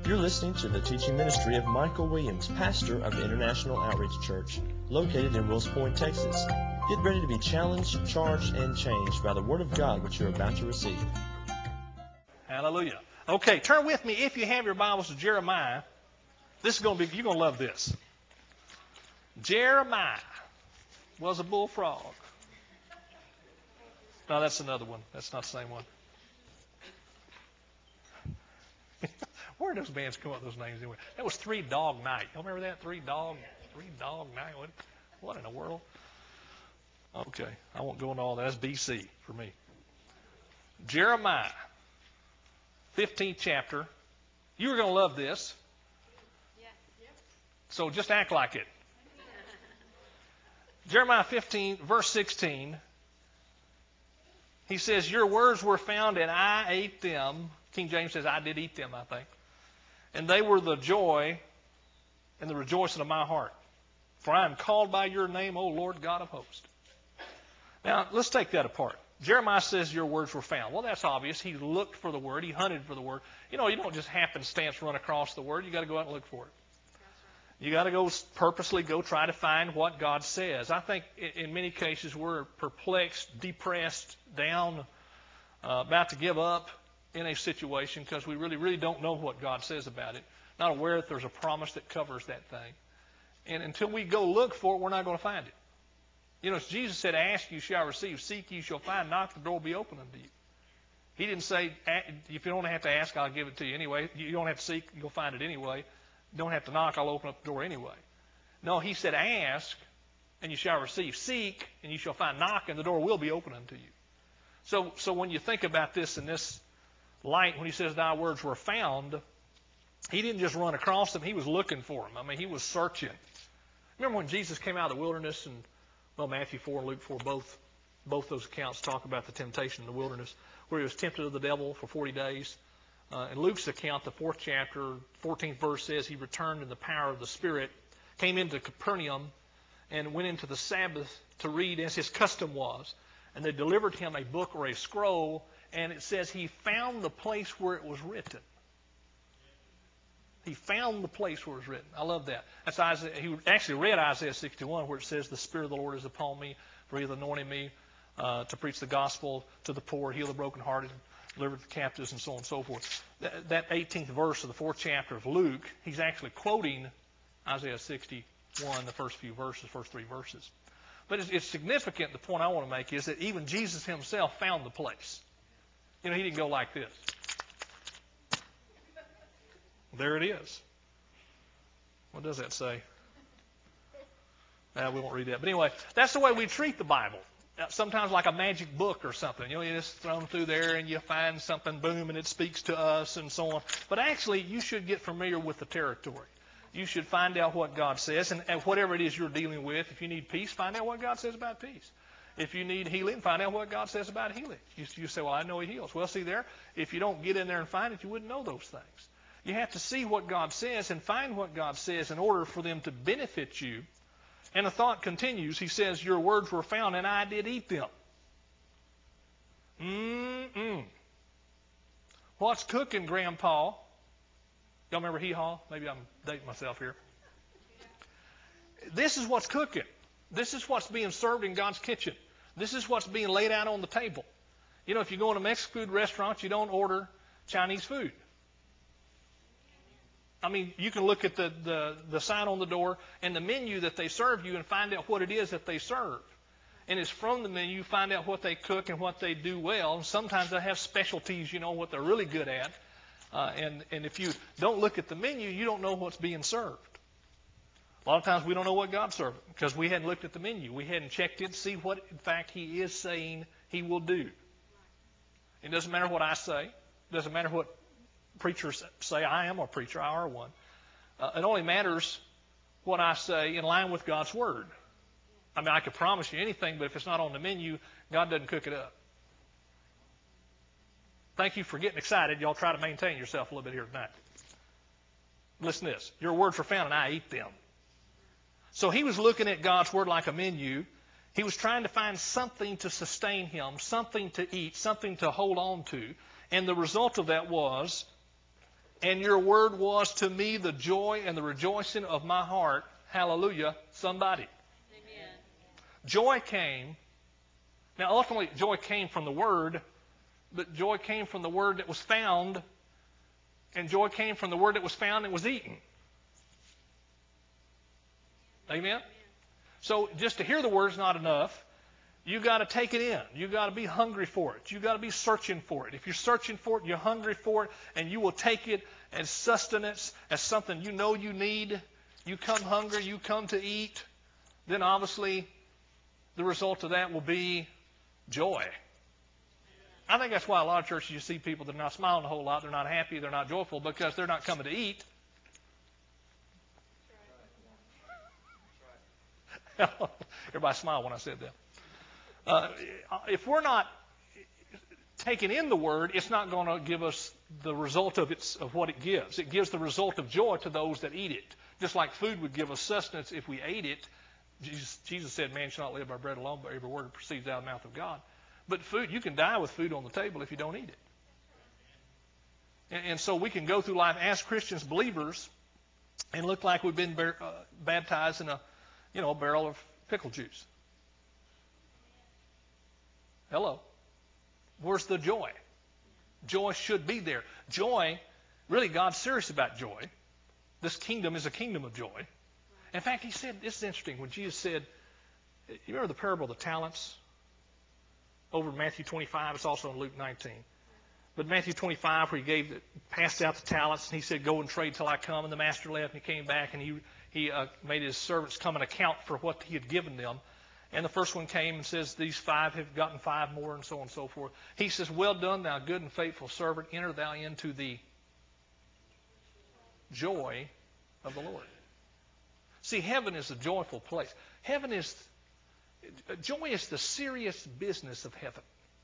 You're listening to the teaching ministry of Michael Williams, pastor of the International Outreach Church, located in Wills Point, Texas. Get ready to be challenged, charged, and changed by the Word of God which you're about to receive. Hallelujah. Okay, turn with me, if you have your Bibles, to Jeremiah. This is going to be, you're going to love this. Jeremiah was a bullfrog. No, that's another one. That's not the same one. Where did those bands come up with those names anyway? That was Three Dog Night. Y'all remember that? Three Dog Night. What in the world? Okay, I won't go into all that. That's BC for me. Jeremiah, 15th chapter. You are going to love this. So just act like it. Jeremiah 15, verse 16. He says, your words were found and I ate them. King James says, I did eat them, I think. And they were the joy and the rejoicing of my heart. For I am called by your name, O Lord God of hosts. Now, let's take that apart. Jeremiah says your words were found. Well, that's obvious. He looked for the word. He hunted for the word. You know, you don't just happenstance run across the word. You got to go out and look for it. You got to go purposely go try to find what God says. I think in many cases we're perplexed, depressed, down, about to give up in a situation because we really don't know what God says about it. Not aware that there's a promise that covers that thing. And until we go look for it, we're not going to find it. You know, Jesus said, ask, you shall receive. Seek, you shall find. Knock, the door will be open unto you. He didn't say, if you don't have to ask, I'll give it to you anyway. You don't have to seek, you'll find it anyway. You don't have to knock, I'll open up the door anyway. No, he said, ask, and you shall receive. Seek, and you shall find. Knock, and the door will be open unto you. So when you think about this in this light, when he says, thy words were found, he didn't just run across them. He was looking for them. I mean, he was searching. Remember when Jesus came out of the wilderness, and, well, Matthew 4 and Luke 4, both those accounts talk about the temptation in the wilderness, where he was tempted of the devil for 40 days. In Luke's account, the 4th chapter, 14th verse says he returned in the power of the Spirit, came into Capernaum, and went into the Sabbath to read as his custom was. And they delivered him a book or a scroll, and it says he found the place where it was written. He found the place where it was written. I love that. That's Isaiah. He actually read Isaiah 61, where it says, the Spirit of the Lord is upon me, for he hath anointed me to preach the gospel to the poor, heal the brokenhearted, deliver the captives, and so on and so forth. That 18th verse of the 4th chapter of Luke, he's actually quoting Isaiah 61, the first 3 verses. But it's significant. The point I want to make is that even Jesus himself found the place. You know, he didn't go like this. There it is. What does that say? We won't read that. But anyway, that's the way we treat the Bible. Sometimes like a magic book or something. You know, you just throw them through there and you find something, boom, and it speaks to us and so on. But actually, you should get familiar with the territory. You should find out what God says, and whatever it is you're dealing with. If you need peace, find out what God says about peace. If you need healing, find out what God says about healing. You say, well, I know he heals. Well, see there, if you don't get in there and find it, you wouldn't know those things. You have to see what God says and find what God says in order for them to benefit you. And the thought continues. He says, your words were found and I did eat them. What's cooking, Grandpa? Y'all remember Hee-Haw? Maybe I'm dating myself here. This is what's cooking. This is what's being served in God's kitchen. This is what's being laid out on the table. You know, if you go in a Mexican food restaurant, you don't order Chinese food. I mean, you can look at the sign on the door and the menu that they serve you and find out what it is that they serve. And it's from the menu, find out what they cook and what they do well. Sometimes they have specialties, you know, what they're really good at. And if you don't look at the menu, you don't know what's being served. A lot of times we don't know what God's serving because we hadn't looked at the menu. We hadn't checked it to see what, in fact, he is saying he will do. It doesn't matter what I say. It doesn't matter what preachers say. I am a preacher. I are one. It only matters what I say in line with God's Word. I mean, I could promise you anything, but if it's not on the menu, God doesn't cook it up. Thank you for getting excited. Y'all try to maintain yourself a little bit here tonight. Listen to this. Your words were found and I ate them. So he was looking at God's Word like a menu. He was trying to find something to sustain him, something to eat, something to hold on to. And the result of that was And your word was to me the joy and the rejoicing of my heart. Hallelujah. Somebody. Amen. Joy came. Now, ultimately, joy came from the word, but joy came from the word that was found, and joy came from the word that was found and was eaten. Amen? So just to hear the word is not enough. You got to take it in. You got to be hungry for it. You got to be searching for it. If you're searching for it, you're hungry for it, and you will take it as sustenance, as something you know you need. You come hungry, you come to eat, then obviously the result of that will be joy. I think that's why a lot of churches you see people that are not smiling a whole lot, they're not happy, they're not joyful, because they're not coming to eat. Everybody smiled when I said that. If we're not taking in the word, it's not going to give us the result of what it gives. It gives the result of joy to those that eat it. Just like food would give us sustenance if we ate it. Jesus said, man shall not live by bread alone, but every word that proceeds out of the mouth of God. But food, you can die with food on the table if you don't eat it. And so we can go through life as Christians, believers, and look like we've been baptized in a barrel of pickle juice. Hello. Where's the joy? Joy should be there. Joy, really, God's serious about joy. This kingdom is a kingdom of joy. In fact, he said, this is interesting, when Jesus said, you remember the parable of the talents? Over in Matthew 25, it's also in Luke 19. But Matthew 25, where he passed out the talents, and he said, go and trade till I come. And the master left, and he came back, and he made his servants come and account for what he had given them. And the first one came and says, these 5 have gotten 5 more, and so on and so forth. He says, well done, thou good and faithful servant. Enter thou into the joy of the Lord. See, heaven is a joyful place. Joy is the serious business of heaven.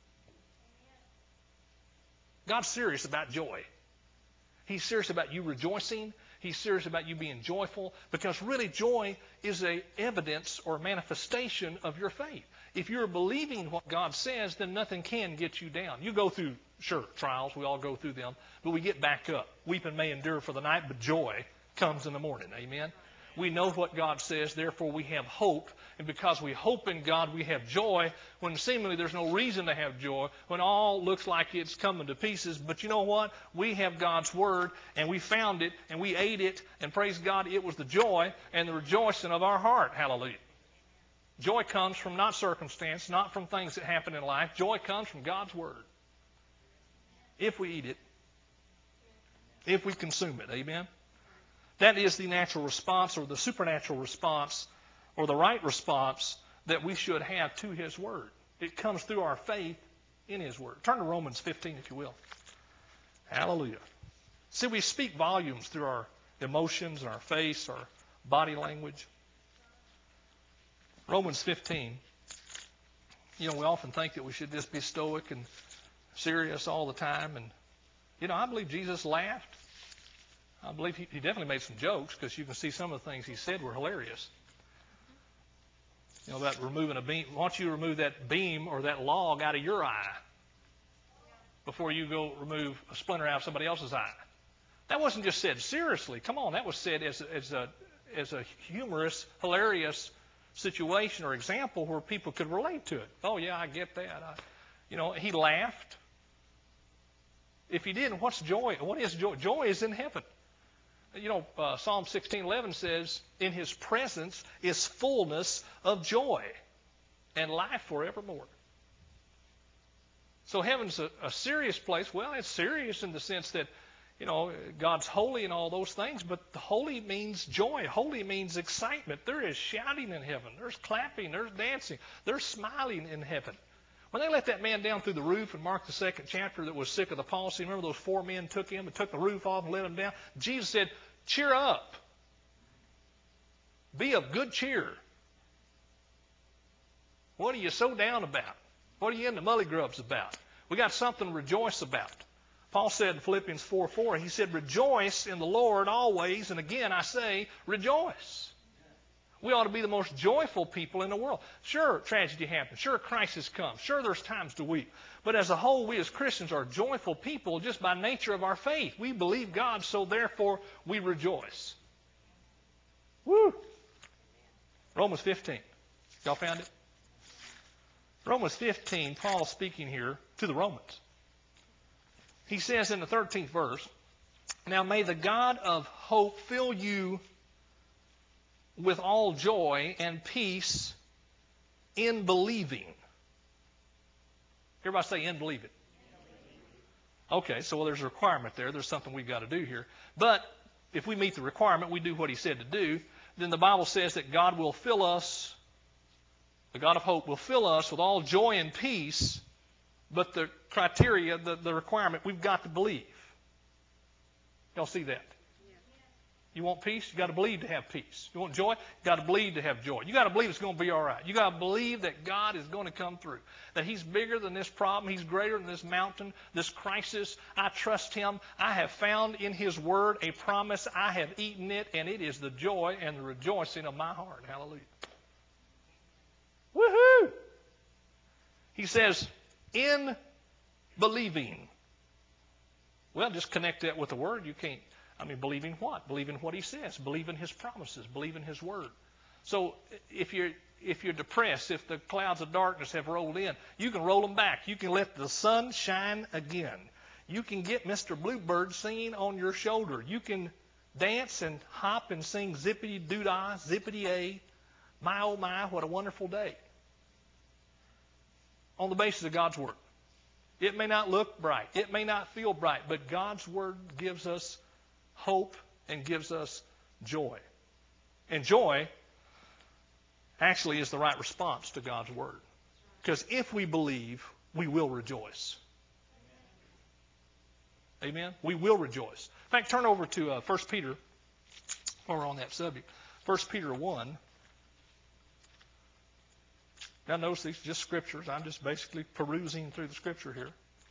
God's serious about joy. He's serious about you rejoicing. He's serious about you being joyful, because really joy is an evidence or manifestation of your faith. If you're believing what God says, then nothing can get you down. You go through, sure, trials. We all go through them. But we get back up. Weeping may endure for the night, but joy comes in the morning. Amen? We know what God says, therefore we have hope. And because we hope in God, we have joy, when seemingly there's no reason to have joy, when all looks like it's coming to pieces. But you know what? We have God's Word, and we found it, and we ate it, and praise God, it was the joy and the rejoicing of our heart. Hallelujah. Joy comes from not circumstance, not from things that happen in life. Joy comes from God's Word. If we eat it, if we consume it. Amen? That is the natural response, or the supernatural response, or the right response that we should have to His Word. It comes through our faith in His Word. Turn to Romans 15, if you will. Hallelujah. See, we speak volumes through our emotions and our face, our body language. Romans 15. We often think that we should just be stoic and serious all the time. And, I believe Jesus laughed. I believe he definitely made some jokes, because you can see some of the things he said were hilarious. About removing a beam. Why don't you remove that beam or that log out of your eye before you go remove a splinter out of somebody else's eye? That wasn't just said seriously. Come on, that was said as a humorous, hilarious situation or example where people could relate to it. Oh, yeah, I get that. He laughed. If he didn't, what's joy? What is joy? Joy is in heaven. Psalm 16:11 says, in His presence is fullness of joy and life forevermore. So heaven's a serious place. Well, it's serious in the sense that, God's holy and all those things, but the holy means joy. Holy means excitement. There is shouting in heaven. There's clapping. There's dancing. There's smiling in heaven. When they let that man down through the roof in Mark the 2nd chapter that was sick of the palsy, remember those 4 men took him and took the roof off and let him down? Jesus said, cheer up. Be of good cheer. What are you so down about? What are you in the mully grubs about? We got something to rejoice about. Paul said in Philippians 4:4, he said, rejoice in the Lord always. And again, I say, rejoice. We ought to be the most joyful people in the world. Sure, tragedy happens. Sure, crisis comes. Sure, there's times to weep. But as a whole, we as Christians are joyful people just by nature of our faith. We believe God, so therefore we rejoice. Woo! Romans 15. Y'all found it? Romans 15, Paul speaking here to the Romans. He says in the 13th verse, "Now may the God of hope fill you with all joy and peace in believing." Everybody say in believing. Okay, so there's a requirement there. There's something we've got to do here. But if we meet the requirement, we do what he said to do, then the Bible says that God will fill us, the God of hope will fill us with all joy and peace, but the criteria, the requirement, we've got to believe. Y'all see that? You want peace? You got to believe to have peace. You want joy? You got to believe to have joy. You got to believe it's going to be all right. You got to believe that God is going to come through. That He's bigger than this problem. He's greater than this mountain, this crisis. I trust Him. I have found in His Word a promise. I have eaten it, and it is the joy and the rejoicing of my heart. Hallelujah. Woohoo! He says, in believing. Well, just connect that with the Word. You can't. Believing what? Believing what He says. Believing His promises. Believing His Word. So if you're depressed, if the clouds of darkness have rolled in, you can roll them back. You can let the sun shine again. You can get Mr. Bluebird singing on your shoulder. You can dance and hop and sing zippity-doo-dah, zippity-a, my oh my, what a wonderful day. On the basis of God's Word. It may not look bright. It may not feel bright, but God's Word gives us hope and gives us joy. And joy actually is the right response to God's Word. Because if we believe, we will rejoice. Amen? We will rejoice. In fact, turn over to 1 Peter while we're on that subject. 1 Peter 1. Now notice these are just scriptures. I'm just basically perusing through the scripture here.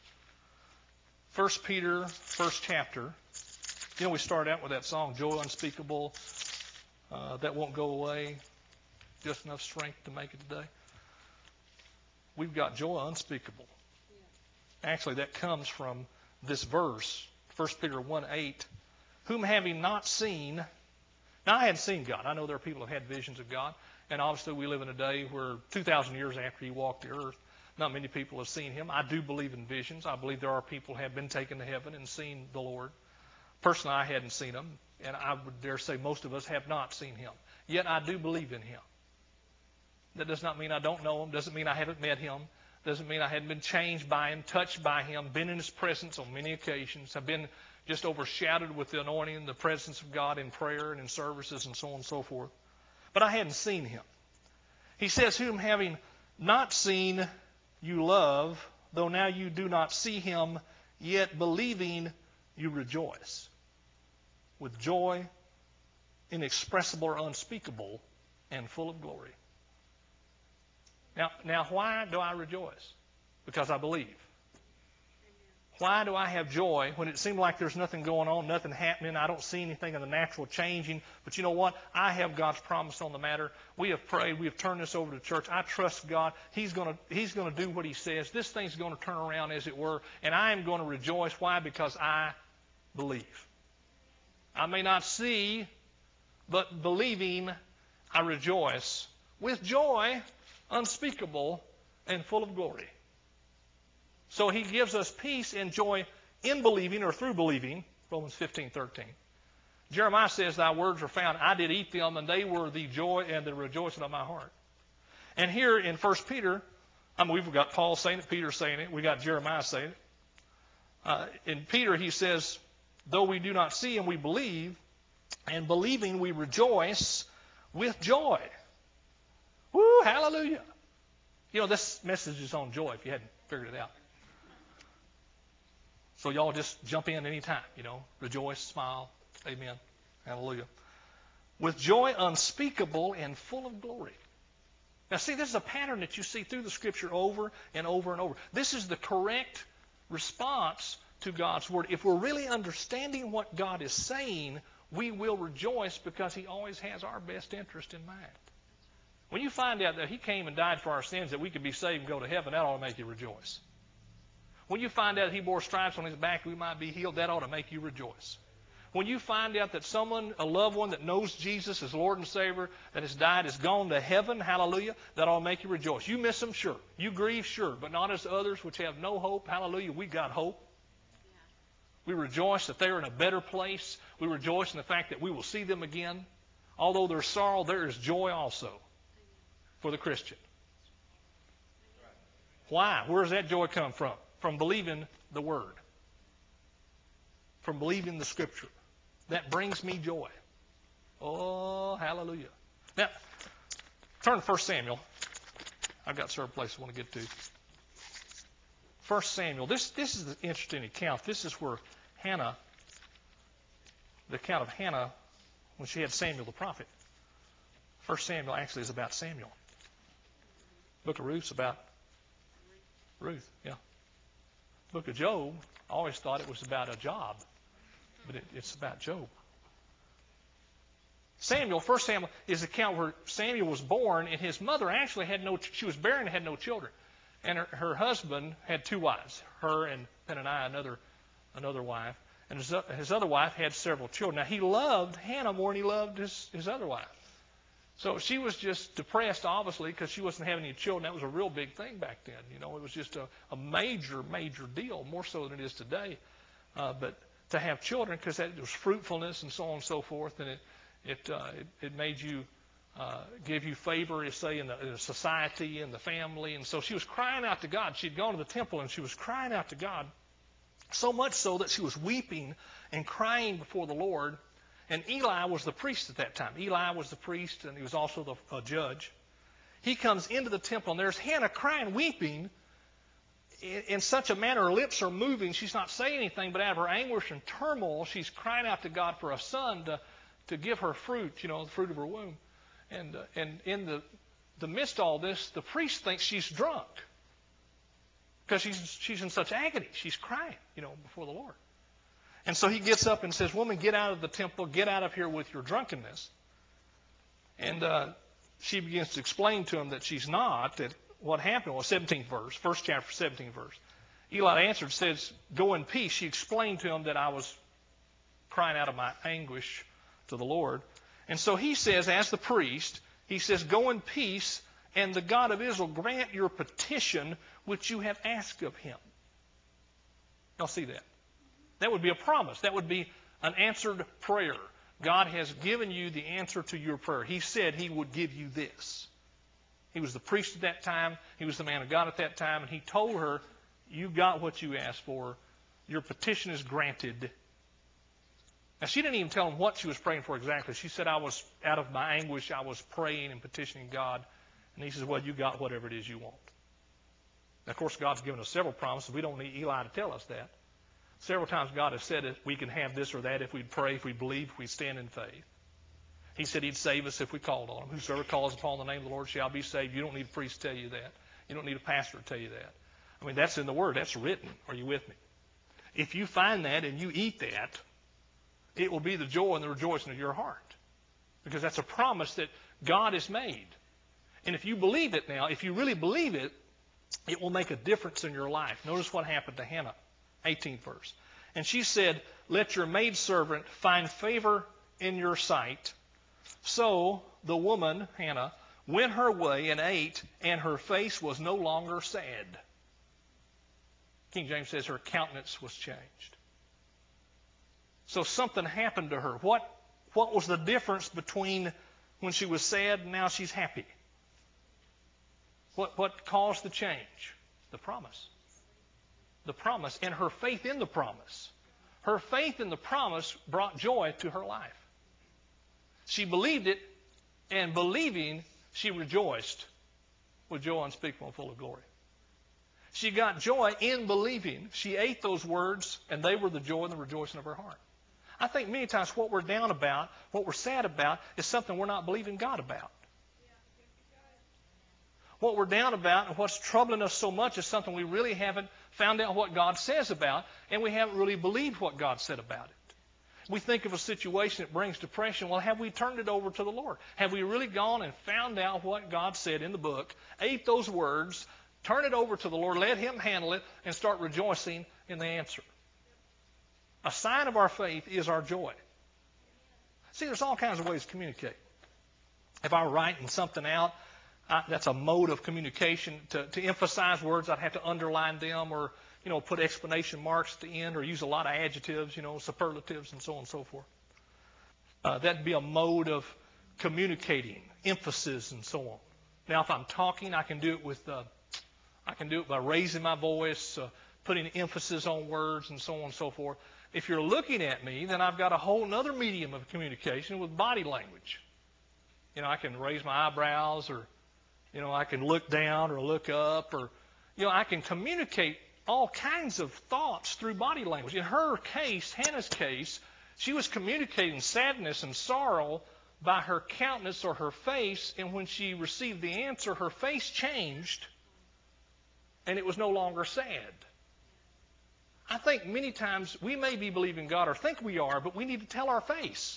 1 Peter, first chapter. You know, we started out with that song, Joy Unspeakable, that won't go away, just enough strength to make it today. We've got joy unspeakable. Actually, that comes from this verse, 1 Peter 1:8, whom having not seen, now I hadn't seen God. I know there are people who have had visions of God, and obviously we live in a day where 2,000 years after He walked the earth, not many people have seen Him. I do believe in visions. I believe there are people who have been taken to heaven and seen the Lord. Personally, I hadn't seen Him, and I would dare say most of us have not seen Him. Yet I do believe in Him. That does not mean I don't know Him. Doesn't mean I haven't met Him. Doesn't mean I hadn't been changed by Him, touched by Him, been in His presence on many occasions. I've been just overshadowed with the anointing and the presence of God in prayer and in services and so on and so forth. But I hadn't seen Him. He says, whom having not seen you love, though now you do not see Him, yet believing you rejoice with joy inexpressible or unspeakable and full of glory. Now, why do I rejoice? Because I believe. Why do I have joy when it seems like there's nothing going on, nothing happening, I don't see anything in the natural changing? But you know what? I have God's promise on the matter. We have prayed. We have turned this over to the church. I trust God. He's going to do what He says. This thing's going to turn around, as it were, and I am going to rejoice. Why? Because I believe. I may not see, but believing, I rejoice with joy unspeakable and full of glory. So He gives us peace and joy in believing or through believing, Romans 15:13. Jeremiah says, thy words were found, I did eat them, and they were the joy and the rejoicing of my heart. And here in 1 Peter, we've got Paul saying it, Peter saying it, we got Jeremiah saying it. In Peter he says, though we do not see Him, we believe, and believing we rejoice with joy. Woo, hallelujah. You know, this message is on joy if you hadn't figured it out. So y'all just jump in anytime, rejoice, smile, amen, hallelujah. With joy unspeakable and full of glory. Now see, this is a pattern that you see through the Scripture over and over and over. This is the correct response to God's Word. If we're really understanding what God is saying, we will rejoice because He always has our best interest in mind. When you find out that He came and died for our sins that we could be saved and go to heaven, that ought to make you rejoice. When you find out He bore stripes on His back we might be healed, that ought to make you rejoice. When you find out that someone, a loved one that knows Jesus as Lord and Savior, that has died, has gone to heaven, hallelujah, that ought to make you rejoice. You miss them, sure. You grieve, sure. But not as others which have no hope. Hallelujah, we got hope. We rejoice that they're in a better place. We rejoice in the fact that we will see them again. Although there's sorrow, there is joy also for the Christian. Why? Where does that joy come from? From believing the Word. From believing the Scripture. That brings me joy. Oh, hallelujah. Now, turn to 1 Samuel. I've got several places I want to get to. 1 Samuel. This is an interesting account. This is where Hannah, the account of Hannah when she had Samuel the prophet. 1 Samuel actually is about Samuel. Book of Ruth's about Ruth, yeah. Book of Job, I always thought it was about a job, but it's about Job. Samuel, 1 Samuel, is the account where Samuel was born, and his mother actually she was barren and had no children. And her husband had two wives, her and Peninnah, another wife. And his other wife had several children. Now, he loved Hannah more than he loved his other wife. So she was just depressed, obviously, because she wasn't having any children. That was a real big thing back then. You know, it was just a major, major deal, more so than it is today. But to have children, because that was fruitfulness and so on and so forth, and it made you give you favor, say, in the society and the family. And so she was crying out to God. She'd gone to the temple and she was crying out to God, so much so that she was weeping and crying before the Lord. And Eli was the priest at that time. Eli was the priest, and he was also the judge. He comes into the temple, and there's Hannah crying, weeping in such a manner. Her lips are moving. She's not saying anything, but out of her anguish and turmoil, she's crying out to God for a son to give her fruit, the fruit of her womb. And in the midst of all this, the priest thinks she's drunk because she's in such agony. She's crying, before the Lord. And so he gets up and says, "Woman, get out of the temple. Get out of here with your drunkenness." And she begins to explain to him that she's not, that what happened was 17th verse, first chapter, 17th verse. Eli answered, says, "Go in peace." She explained to him that I was crying out of my anguish to the Lord. And so he says, as the priest, he says, "Go in peace, and the God of Israel grant your petition which you have asked of him." Y'all see that? That would be a promise. That would be an answered prayer. God has given you the answer to your prayer. He said He would give you this. He was the priest at that time. He was the man of God at that time. And He told her, "You got what you asked for. Your petition is granted." Now, she didn't even tell him what she was praying for exactly. She said, "I was out of my anguish. I was praying and petitioning God." And He says, "Well, you got whatever it is you want." Now, of course, God's given us several promises. We don't need Eli to tell us that. Several times God has said that we can have this or that if we pray, if we believe, if we stand in faith. He said He'd save us if we called on Him. "Whosoever calls upon the name of the Lord shall be saved." You don't need a priest to tell you that. You don't need a pastor to tell you that. I mean, that's in the Word. That's written. Are you with me? If you find that and you eat that, it will be the joy and the rejoicing of your heart. Because that's a promise that God has made. And if you believe it now, if you really believe it, it will make a difference in your life. Notice what happened to Hannah. 18th verse. "And she said, Let your maidservant find favor in your sight. So the woman, Hannah, went her way and ate, and her face was no longer sad." King James says her countenance was changed. So something happened to her. What was the difference between when she was sad and now she's happy? What caused the change? The promise. The promise and her faith in the promise. Her faith in the promise brought joy to her life. She believed it, and believing, she rejoiced with joy unspeakable and full of glory. She got joy in believing. She ate those words, and they were the joy and the rejoicing of her heart. I think many times what we're down about, what we're sad about, is something we're not believing God about. What we're down about and what's troubling us so much is something we really haven't found out what God says about, and we haven't really believed what God said about it. We think of a situation that brings depression. Well, have we turned it over to the Lord? Have we really gone and found out what God said in the book, ate those words, turn it over to the Lord, let Him handle it, and start rejoicing in the answer? A sign of our faith is our joy. See, there's all kinds of ways to communicate. If I were writing something out, that's a mode of communication. To emphasize words, I'd have to underline them or, put explanation marks at the end or use a lot of adjectives, superlatives and so on and so forth. That'd be a mode of communicating, emphasis and so on. Now, if I'm talking, I can do it by raising my voice, putting emphasis on words and so on and so forth. If you're looking at me, then I've got a whole other medium of communication with body language. I can raise my eyebrows or, I can look down or look up or, I can communicate all kinds of thoughts through body language. In her case, Hannah's case, she was communicating sadness and sorrow by her countenance or her face, and when she received the answer, her face changed, and it was no longer sad. I think many times we may be believing God or think we are, but we need to tell our face.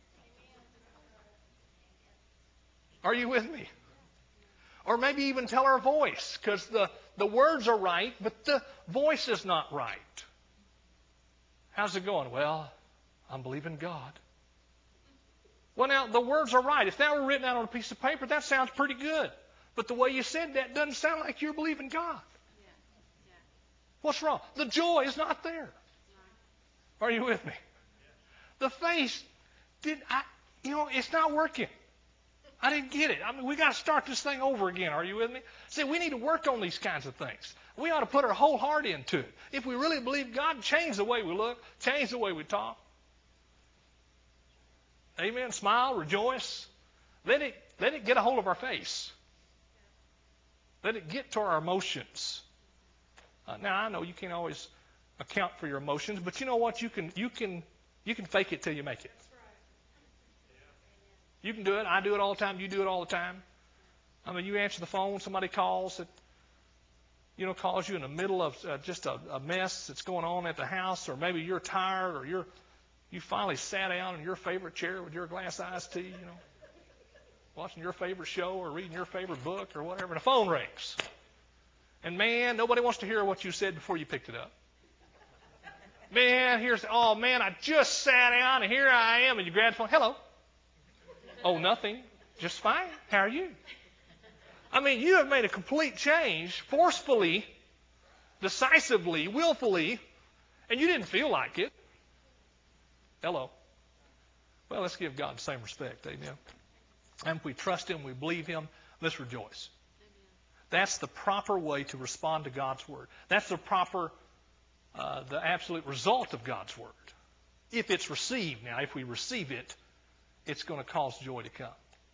Are you with me? Or maybe even tell our voice, because the words are right, but the voice is not right. How's it going? Well, I'm believing God. Well, now, the words are right. If that were written out on a piece of paper, that sounds pretty good. But the way you said that doesn't sound like you're believing God. What's wrong? The joy is not there. Are you with me? The face, it's not working. I didn't get it. We got to start this thing over again. Are you with me? See, we need to work on these kinds of things. We ought to put our whole heart into it. If we really believe God, change the way we look, change the way we talk. Amen. Smile, rejoice. Let it get a hold of our face. Let it get to our emotions. Now, I know you can't always account for your emotions, but you know what? You can fake it till you make it. You can do it. I do it all the time. You do it all the time. You answer the phone. Somebody calls calls you in the middle of just a mess that's going on at the house, or maybe you're tired, or you finally sat down in your favorite chair with your glass of iced tea, watching your favorite show or reading your favorite book or whatever, and the phone rings. And man, nobody wants to hear what you said before you picked it up. Man, I just sat down and here I am, and you grab the phone. Hello. Oh, nothing. Just fine. How are you? You have made a complete change, forcefully, decisively, willfully, and you didn't feel like it. Hello. Well, let's give God the same respect. Amen. And if we trust Him, we believe Him, let's rejoice. That's the proper way to respond to God's Word. That's the absolute result of God's Word. If it's received. Now, if we receive it, it's going to cause joy to come.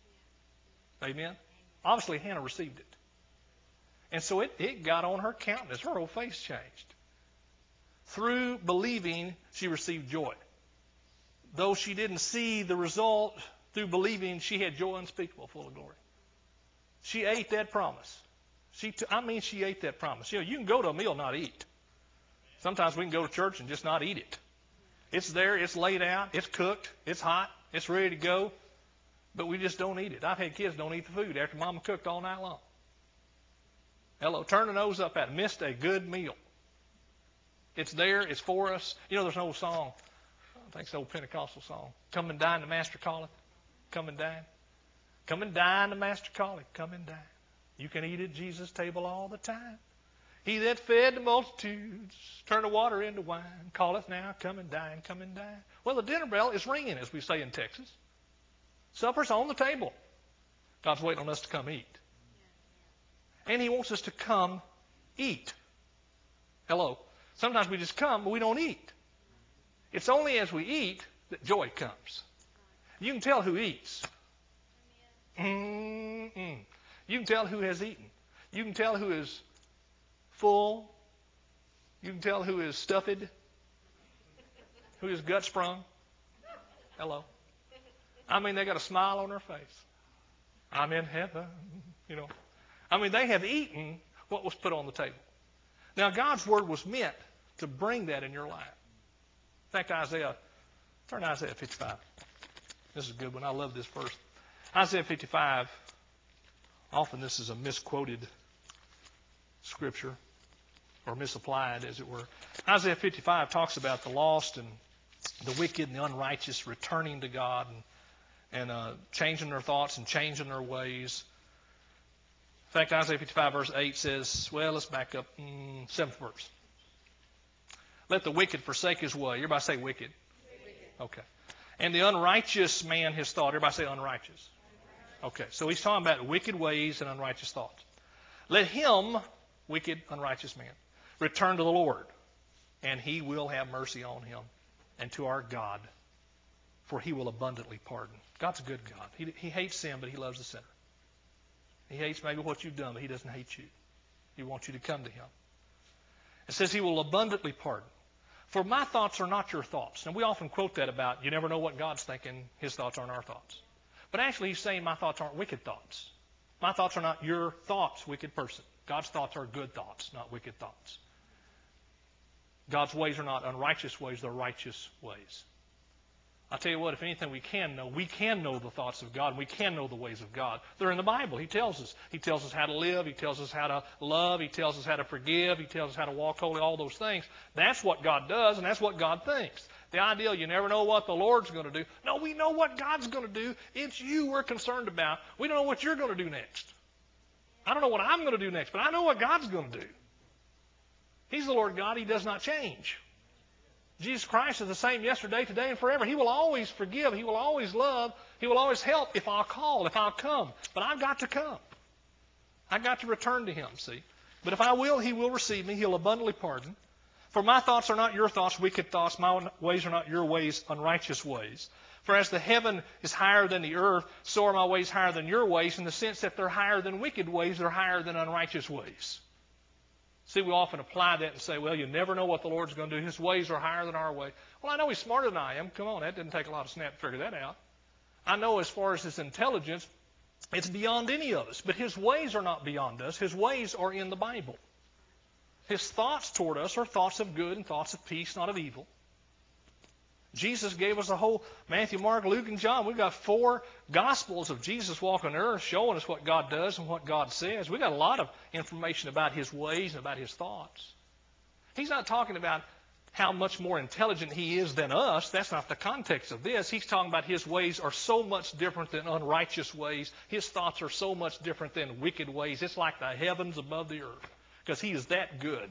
Amen? Obviously, Hannah received it. And so it got on her countenance. Her whole face changed. Through believing, she received joy. Though she didn't see the result, through believing, she had joy unspeakable, full of glory. She ate that promise. She ate that promise. You can go to a meal and not eat. Sometimes we can go to church and just not eat it. It's there, it's laid out, it's cooked, it's hot, it's ready to go, but we just don't eat it. I've had kids don't eat the food after Mama cooked all night long. Hello, turn the nose up at it. Missed a good meal. It's there, it's for us. There's an old song, I think it's an old Pentecostal song. Come and dine, the Master calleth. Come and dine. Come and dine, the Master calleth. Come and dine. You can eat at Jesus' table all the time. He that fed the multitudes, turned the water into wine, calleth now, come and dine, come and dine. Well, the dinner bell is ringing, as we say in Texas. Supper's on the table. God's waiting on us to come eat. And He wants us to come eat. Hello. Sometimes we just come, but we don't eat. It's only as we eat that joy comes. You can tell who eats. You can tell who has eaten. You can tell who is full. You can tell who is stuffed, who is gut sprung. Hello. They got a smile on their face. I'm in heaven. They have eaten what was put on the table. Now, God's Word was meant to bring that in your life. In fact, Isaiah Turn to Isaiah 55. This is a good one. I love this verse. Isaiah 55, often this is a misquoted scripture, or misapplied, as it were. Isaiah 55 talks about the lost and the wicked and the unrighteous returning to God and changing their thoughts and changing their ways. In fact, Isaiah 55 verse 8 says, well, let's back up, 7th verse. Let the wicked forsake his way. Everybody say wicked. Okay. And the unrighteous man his thought. Everybody say unrighteous. Okay, so he's talking about wicked ways and unrighteous thoughts. Let him, wicked, unrighteous man, return to the Lord, and he will have mercy on him, and to our God, for he will abundantly pardon. God's a good God. He hates sin, but he loves the sinner. He hates maybe what you've done, but he doesn't hate you. He wants you to come to him. It says he will abundantly pardon. For my thoughts are not your thoughts. And we often quote that about, you never know what God's thinking. His thoughts aren't our thoughts. But actually he's saying my thoughts aren't wicked thoughts. My thoughts are not your thoughts, wicked person. God's thoughts are good thoughts, not wicked thoughts. God's ways are not unrighteous ways, they're righteous ways. I'll tell you what, if anything we can know the thoughts of God, and we can know the ways of God. They're in the Bible. He tells us. He tells us how to live. He tells us how to love. He tells us how to forgive. He tells us how to walk holy, all those things. That's what God does, and that's what God thinks. The idea, you never know what the Lord's going to do. No, we know what God's going to do. It's you we're concerned about. We don't know what you're going to do next. I don't know what I'm going to do next, but I know what God's going to do. He's the Lord God. He does not change. Jesus Christ is the same yesterday, today, and forever. He will always forgive. He will always love. He will always help if I'll call, if I'll come. But I've got to come. I've got to return to him, see. But if I will, he will receive me. He'll abundantly pardon. For my thoughts are not your thoughts, wicked thoughts. My ways are not your ways, unrighteous ways. For as the heaven is higher than the earth, so are my ways higher than your ways, in the sense that they're higher than wicked ways, they're higher than unrighteous ways. See, we often apply that and say, well, you never know what the Lord's going to do. His ways are higher than our way. Well, I know he's smarter than I am. Come on, that didn't take a lot of snap to figure that out. I know as far as his intelligence, it's beyond any of us. But his ways are not beyond us. His ways are in the Bible. His thoughts toward us are thoughts of good and thoughts of peace, not of evil. Jesus gave us a whole Matthew, Mark, Luke, and John. We've got 4 Gospels of Jesus walking the earth showing us what God does and what God says. We've got a lot of information about his ways and about his thoughts. He's not talking about how much more intelligent he is than us. That's not the context of this. He's talking about his ways are so much different than unrighteous ways. His thoughts are so much different than wicked ways. It's like the heavens above the earth because he is that good.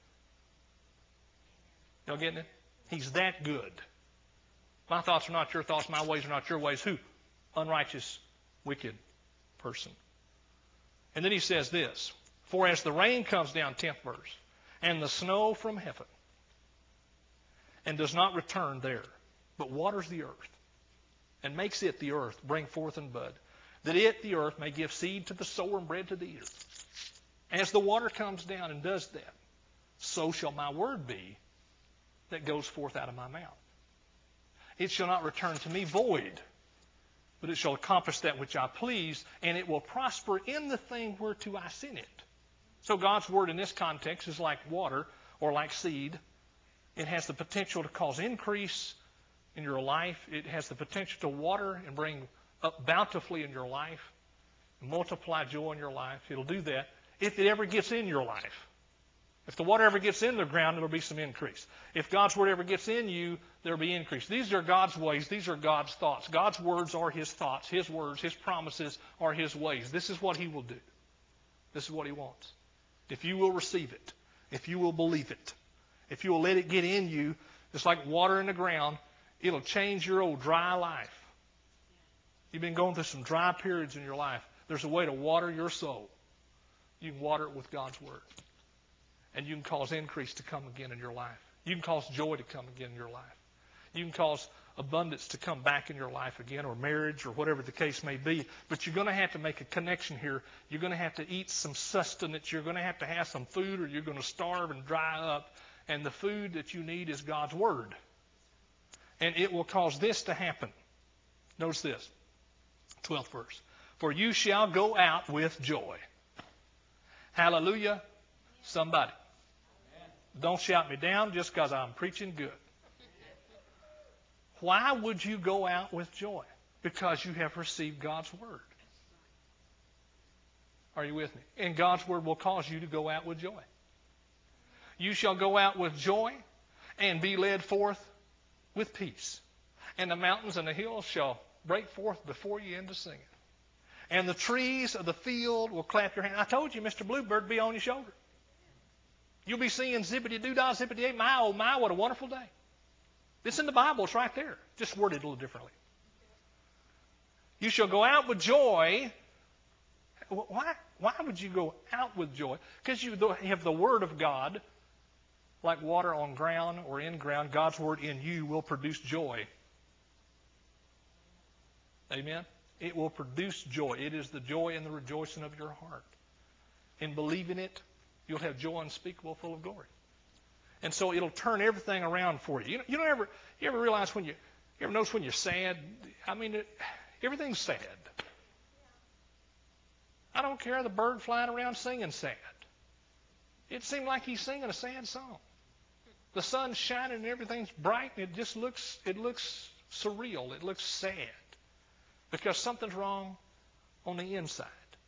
Y'all getting it? He's that good. My thoughts are not your thoughts. My ways are not your ways. Who? Unrighteous, wicked person. And then he says this. For as the rain comes down, 10th verse, and the snow from heaven, and does not return there, but waters the earth, and makes it, the earth, bring forth and bud, that it, the earth, may give seed to the sower and bread to the eater. As the water comes down and does that, so shall my word be that goes forth out of my mouth. It shall not return to me void, but it shall accomplish that which I please, and it will prosper in the thing whereto I send it. So God's word in this context is like water or like seed. It has the potential to cause increase in your life. It has the potential to water and bring up bountifully in your life, multiply joy in your life. It'll do that if it ever gets in your life. If the water ever gets in the ground, there'll be some increase. If God's word ever gets in you, there'll be increase. These are God's ways. These are God's thoughts. God's words are his thoughts. His words, his promises are his ways. This is what he will do. This is what he wants. If you will receive it, if you will believe it, if you will let it get in you, it's like water in the ground, it'll change your old dry life. You've been going through some dry periods in your life. There's a way to water your soul. You can water it with God's word. And you can cause increase to come again in your life. You can cause joy to come again in your life. You can cause abundance to come back in your life again, or marriage, or whatever the case may be. But you're going to have to make a connection here. You're going to have to eat some sustenance. You're going to have some food, or you're going to starve and dry up. And the food that you need is God's word. And it will cause this to happen. Notice this, 12th verse. For you shall go out with joy. Hallelujah. Somebody. Don't shout me down just because I'm preaching good. Why would you go out with joy? Because you have received God's Word. Are you with me? And God's Word will cause you to go out with joy. You shall go out with joy and be led forth with peace. And the mountains and the hills shall break forth before you into singing. And the trees of the field will clap your hands. I told you, Mr. Bluebird, be on your shoulder. You'll be singing zippity-doo-dah, zippity-day, my, oh my, what a wonderful day. It's in the Bible. It's right there. Just worded a little differently. You shall go out with joy. Why would you go out with joy? Because you have the Word of God, like water on ground or in ground. God's Word in you will produce joy. Amen? It will produce joy. It is the joy and the rejoicing of your heart. In believing it, you'll have joy unspeakable, full of glory. And so it'll turn everything around for you. You ever realize you ever notice when you're sad? I mean, everything's sad. I don't care, the bird flying around singing sad. It seemed like he's singing a sad song. The sun's shining and everything's bright, and it looks surreal. It looks sad. Because something's wrong on the inside.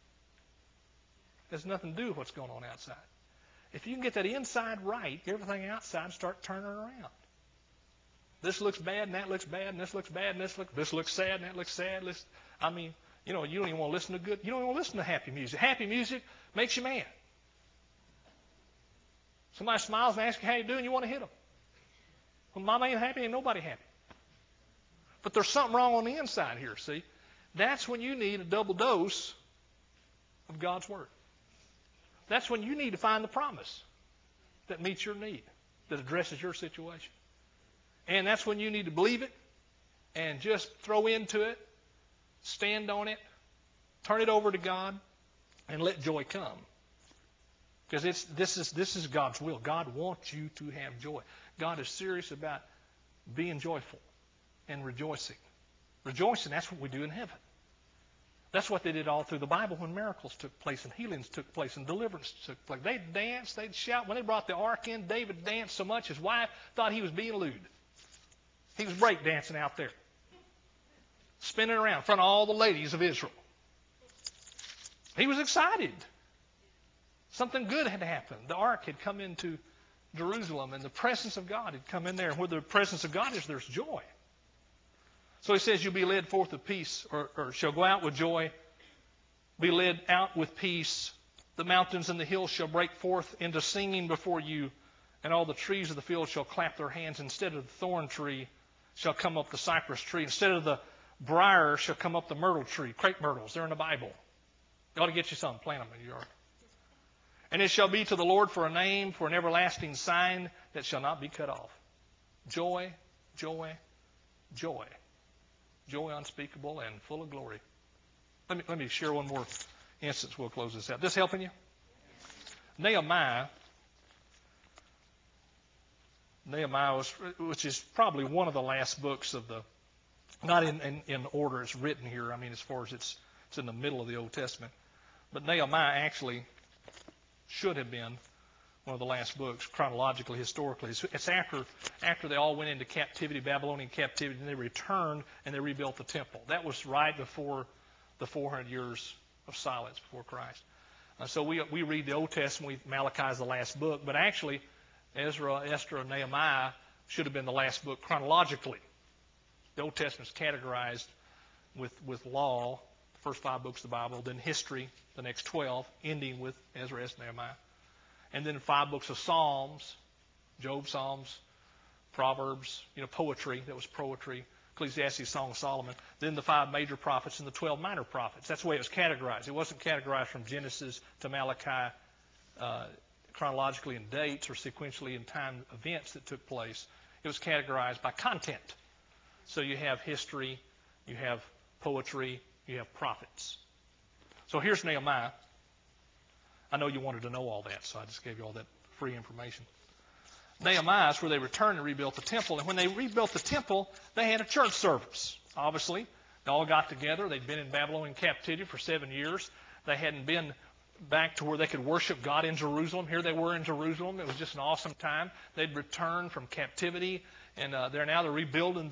It has nothing to do with what's going on outside. If you can get that inside right, everything outside starts turning around. This looks bad, and that looks bad, and this looks bad, and this looks sad, and that looks sad. You don't even want to listen to you don't even want to listen to happy music. Happy music makes you mad. Somebody smiles and asks you how you doing, you want to hit them. When mama ain't happy, ain't nobody happy. But there's something wrong on the inside here, see? That's when you need a double dose of God's Word. That's when you need to find the promise that meets your need, that addresses your situation. And that's when you need to believe it and just throw into it, stand on it, turn it over to God, and let joy come. Because this is God's will. God wants you to have joy. God is serious about being joyful and rejoicing. Rejoicing, that's what we do in heaven. That's what they did all through the Bible when miracles took place and healings took place and deliverance took place. They'd dance, they'd shout. When they brought the ark in, David danced so much his wife thought he was being lewd. He was break dancing out there, spinning around in front of all the ladies of Israel. He was excited. Something good had happened. The ark had come into Jerusalem, and the presence of God had come in there. And where the presence of God is, there's joy. So he says, you'll be led forth with peace, or shall go out with joy, be led out with peace. The mountains and the hills shall break forth into singing before you, and all the trees of the field shall clap their hands. Instead of the thorn tree shall come up the cypress tree. Instead of the briar shall come up the myrtle tree. Crepe myrtles, they're in the Bible. You ought to get you some, plant them in your yard. And it shall be to the Lord for a name, for an everlasting sign that shall not be cut off. Joy, joy, joy. Joy unspeakable and full of glory. Let me share one more instance. We'll close this out. This helping you? Nehemiah was, which is probably one of the last books of the, not in order it's written here. I mean, as far as it's in the middle of the Old Testament. But Nehemiah actually should have been one of the last books, chronologically, historically. It's after they all went into captivity, Babylonian captivity, and they returned and they rebuilt the temple. That was right before the 400 years of silence before Christ. So we read the Old Testament, Malachi is the last book, but actually Ezra, Esther, and Nehemiah should have been the last book chronologically. The Old Testament is categorized with law, the first 5 books of the Bible, then history, the next 12, ending with Ezra, Esther, Nehemiah. And then 5 books of Psalms, Job, Psalms, Proverbs, poetry, that was poetry, Ecclesiastes, Song of Solomon. Then the 5 major prophets and the 12 minor prophets. That's the way it was categorized. It wasn't categorized from Genesis to Malachi chronologically in dates or sequentially in time events that took place. It was categorized by content. So you have history, you have poetry, you have prophets. So here's Nehemiah. I know you wanted to know all that, so I just gave you all that free information. Nehemiah is where they returned and rebuilt the temple. And when they rebuilt the temple, they had a church service, obviously. They all got together. They'd been in Babylonian captivity for 7 years. They hadn't been back to where they could worship God in Jerusalem. Here they were in Jerusalem. It was just an awesome time. They'd returned from captivity, and they're rebuilding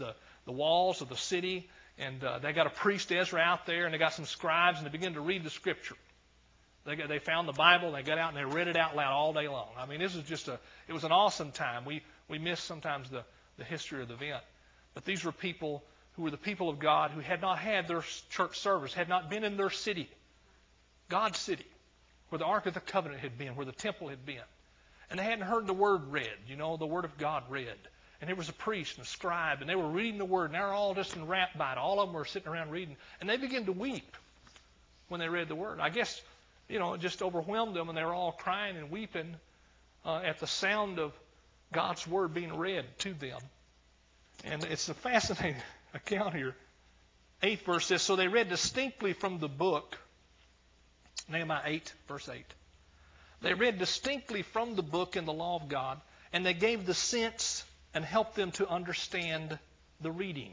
the walls of the city, and they got a priest Ezra out there, and they got some scribes, and they began to read the Scripture. They found the Bible, they got out, and they read it out loud all day long. I mean, this is just it was an awesome time. We miss sometimes the history of the event. But these were people who were the people of God who had not had their church service, had not been in their city, God's city, where the Ark of the Covenant had been, where the temple had been. And they hadn't heard the Word read, the Word of God read. And there was a priest and a scribe, and they were reading the Word, and they were all just enwrapped by it. All of them were sitting around reading. And they began to weep when they read the Word. I guess, it just overwhelmed them, and they were all crying and weeping at the sound of God's Word being read to them. And it's a fascinating account here. 8th verse says, so they read distinctly from the book, Nehemiah 8, verse 8. They read distinctly from the book in the law of God, and they gave the sense and helped them to understand the reading.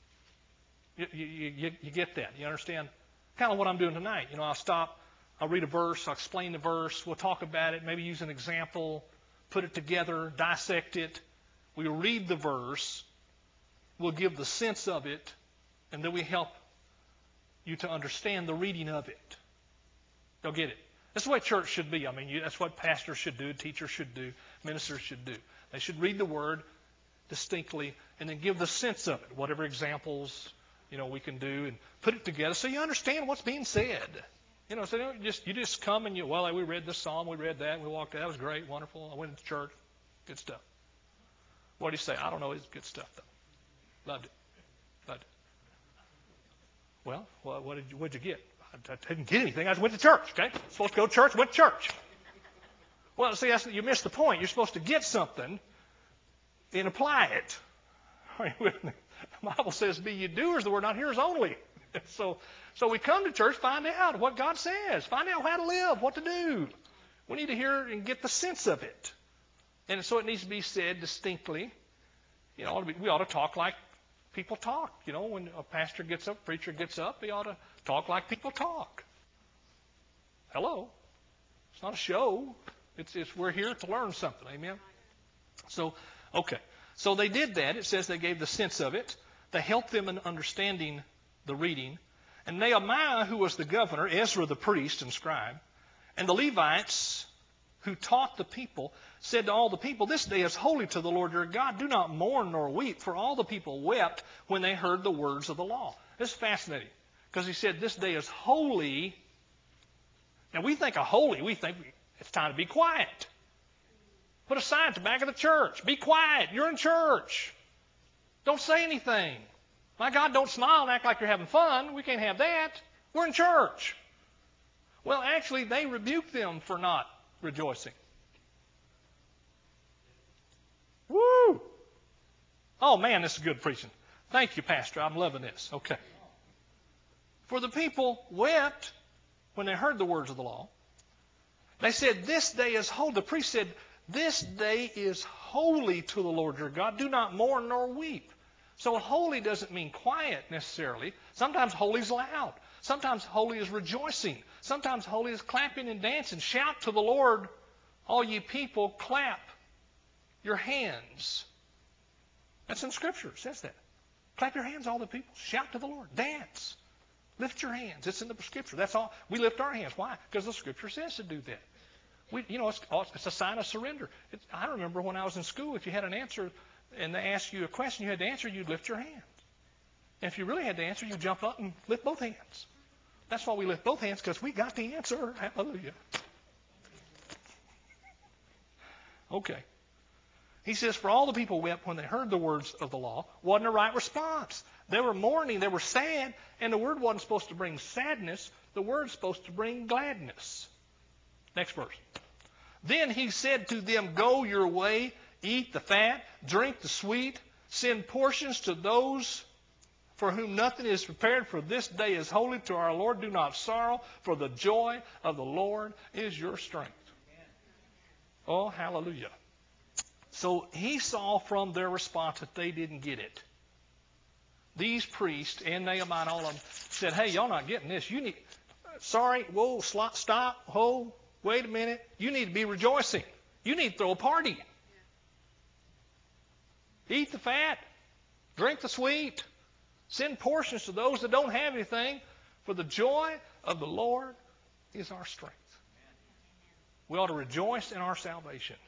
You get that? You understand? Kind of what I'm doing tonight. I'll stop, I'll read a verse, I'll explain the verse, we'll talk about it, maybe use an example, put it together, dissect it. We'll read the verse, we'll give the sense of it, and then we help you to understand the reading of it. You'll get it. That's the way church should be. I mean, that's what pastors should do, teachers should do, ministers should do. They should read the Word distinctly and then give the sense of it, whatever examples we can do, and put it together so you understand what's being said. So you just come and we read this psalm, we read that, we walked out, that was great, wonderful. I went to church, good stuff. What do you say? I don't know, it's good stuff though. Loved it. Well, what'd you get? I didn't get anything. I just went to church, okay? Supposed to go to church, went to church. Well, see, you missed the point. You're supposed to get something and apply it. The Bible says, be ye doers, the word, not hearers only. So we come to church, find out what God says, find out how to live, what to do. We need to hear and get the sense of it. And so it needs to be said distinctly. We ought to talk like people talk. When a pastor gets up, preacher gets up, he ought to talk like people talk. Hello. It's not a show. We're here to learn something. Amen? So they did that. It says they gave the sense of it. They helped them in understanding the reading. And Nehemiah, who was the governor, Ezra the priest and scribe, and the Levites who taught the people, said to all the people, this day is holy to the Lord your God. Do not mourn nor weep, for all the people wept when they heard the words of the law. This is fascinating, because he said this day is holy. Now we think of holy, we think it's time to be quiet. Put a sign at the back of the church. Be quiet. You're in church. Don't say anything. My God, don't smile and act like you're having fun. We can't have that. We're in church. Well, actually, they rebuked them for not rejoicing. Woo! Oh, man, this is good preaching. Thank you, Pastor. I'm loving this. Okay. For the people wept when they heard the words of the law. They said, this day is holy. The priest said, this day is holy to the Lord your God. Do not mourn nor weep. So holy doesn't mean quiet necessarily. Sometimes holy is loud. Sometimes holy is rejoicing. Sometimes holy is clapping and dancing. Shout to the Lord, all ye people, clap your hands. That's in Scripture. It says that. Clap your hands, all the people. Shout to the Lord. Dance. Lift your hands. It's in the Scripture. That's all. We lift our hands. Why? Because the Scripture says to do that. It's a sign of surrender. I remember when I was in school, if you had an answer and they asked you a question you had to answer, you'd lift your hand. And if you really had to answer, you'd jump up and lift both hands. That's why we lift both hands, because we got the answer. Hallelujah. Okay. He says, for all the people wept when they heard the words of the law. Wasn't a right response. They were mourning. They were sad. And the word wasn't supposed to bring sadness. The word's supposed to bring gladness. Next verse. Then he said to them, go your way, eat the fat, drink the sweet, send portions to those for whom nothing is prepared, for this day is holy to our Lord. Do not sorrow, for the joy of the Lord is your strength. Oh, hallelujah. So he saw from their response that they didn't get it. These priests and Nehemiah and all of them said, hey, y'all not getting this. You need, sorry, whoa, stop, ho, wait a minute. You need to be rejoicing. You need to throw a party. Eat the fat. Drink the sweet. Send portions to those that don't have anything. For the joy of the Lord is our strength. We ought to rejoice in our salvation.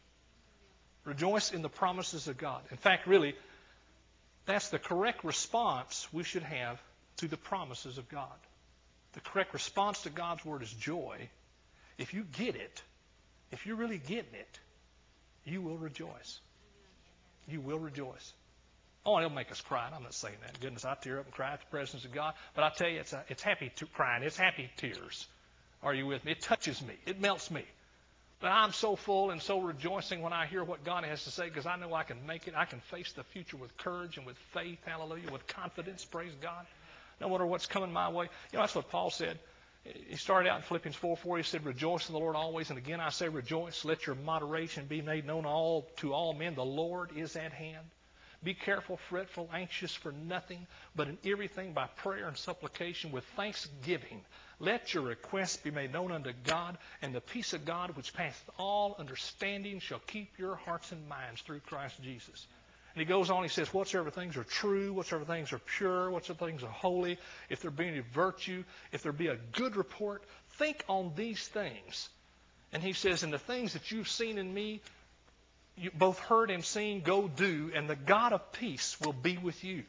Rejoice in the promises of God. In fact, really, that's the correct response we should have to the promises of God. The correct response to God's word is joy. If you get it, if you're really getting it, you will rejoice. You will rejoice. Oh, it'll make us cry. I'm not saying that. Goodness, I tear up and cry at the presence of God. But I tell you, it's happy crying. It's happy tears. Are you with me? It touches me. It melts me. But I'm so full and so rejoicing when I hear what God has to say, because I know I can make it. I can face the future with courage and with faith, hallelujah, with confidence, praise God. No matter what's coming my way. You know, that's what Paul said. He started out in Philippians 4:4. He said, rejoice in the Lord always. And again, I say rejoice. Let your moderation be made known to all men. The Lord is at hand. Be careful, fretful, anxious for nothing, but in everything by prayer and supplication with thanksgiving. Let your requests be made known unto God, and the peace of God, which passeth all understanding, shall keep your hearts and minds through Christ Jesus. And he goes on, he says, whatsoever things are true, whatsoever things are pure, whatsoever things are holy, if there be any virtue, if there be a good report, think on these things. And he says, and the things that you've seen in me, you both heard and seen, go do, and the God of peace will be with you.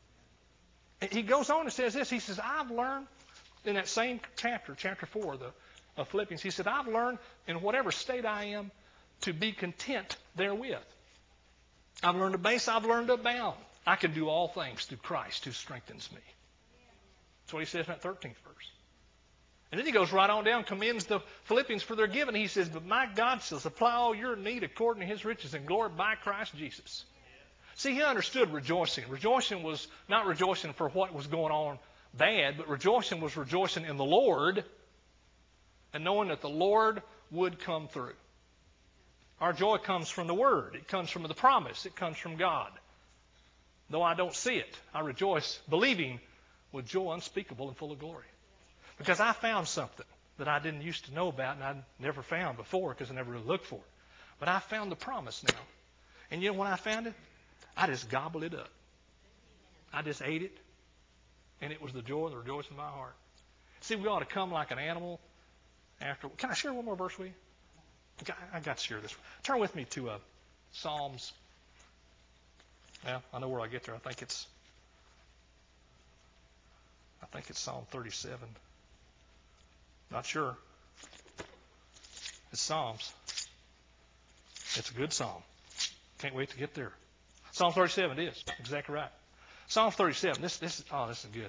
And he goes on and says this. He says, I've learned in that same chapter 4 of Philippians, he said, I've learned in whatever state I am to be content therewith. I've learned to base, I've learned to abound. I can do all things through Christ who strengthens me. That's what he says in that 13th verse. And then he goes right on down, commends the Philippians for their giving. He says, but my God shall supply all your need according to his riches and glory by Christ Jesus. See, he understood rejoicing. Rejoicing was not rejoicing for what was going on bad, but rejoicing was rejoicing in the Lord and knowing that the Lord would come through. Our joy comes from the Word. It comes from the promise. It comes from God. Though I don't see it, I rejoice believing with joy unspeakable and full of glory. Because I found something that I didn't used to know about and I'd never found before because I never really looked for it. But I found the promise now. And you know when I found it? I just gobbled it up. I just ate it. And it was the joy and the rejoicing in my heart. See, we ought to come like an animal after. Can I share one more verse with you? I got to share this. Turn with me to Psalms. Well, I know where I get there. I think it's Psalm 37. Not sure. It's Psalms. It's a good psalm. Can't wait to get there. Psalm 37 it is. Exactly right. Psalm 37. This is good.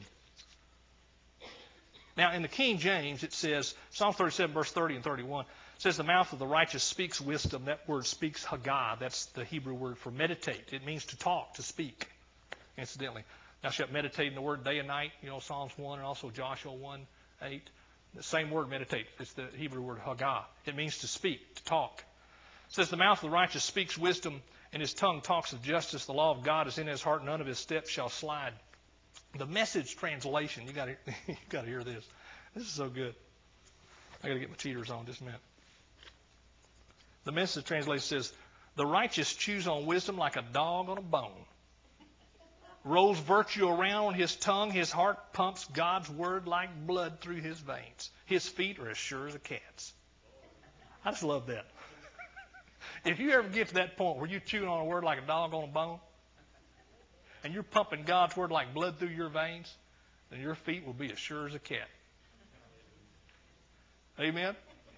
Now, in the King James, it says, Psalm 37, verse 30 and 31, it says, the mouth of the righteous speaks wisdom. That word speaks Haggah. That's the Hebrew word for meditate. It means to talk, to speak, incidentally. Thou shalt meditate in the word day and night, Psalms 1 and also Joshua 1:8. The same word, meditate. It's the Hebrew word Haggah. It means to speak, to talk. It says, the mouth of the righteous speaks wisdom, and his tongue talks of justice. The law of God is in his heart, none of his steps shall slide. The Message translation, you got to hear this. This is so good. I got to get my cheaters on just a minute. The Message translation says, the righteous chews on wisdom like a dog on a bone. Rolls virtue around his tongue. His heart pumps God's word like blood through his veins. His feet are as sure as a cat's. I just love that. If you ever get to that point where you're chewing on a word like a dog on a bone, and you're pumping God's word like blood through your veins, then your feet will be as sure as a cat. Amen?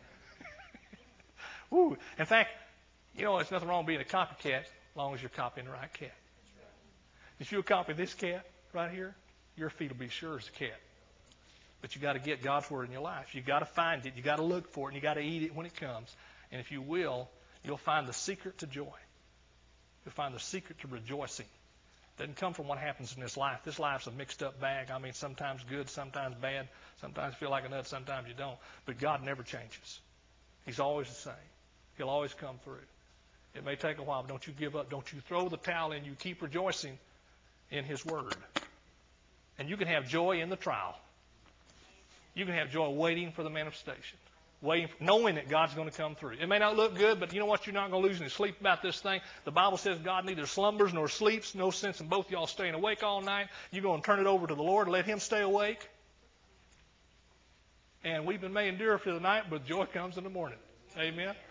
Woo. In fact, there's nothing wrong being a copycat as long as you're copying the right cat. If you'll copy this cat right here, your feet will be sure as a cat. But you got to get God's word in your life. You got to find it. You got to look for it, and you got to eat it when it comes. And if you will, you'll find the secret to joy. You'll find the secret to rejoicing. It doesn't come from what happens in this life. This life's a mixed up bag. I mean, sometimes good, sometimes bad. Sometimes you feel like a nut, sometimes you don't. But God never changes. He's always the same. He'll always come through. It may take a while, but don't you give up. Don't you throw the towel in. You keep rejoicing in his word. And you can have joy in the trial. You can have joy waiting for the manifestation. waiting, knowing that God's going to come through. It may not look good, but you know what? You're not going to lose any sleep about this thing. The Bible says God neither slumbers nor sleeps. No sense in both y'all staying awake all night. You're going to turn it over to the Lord and let Him stay awake. And weeping may endure for the night, but joy comes in the morning. Amen.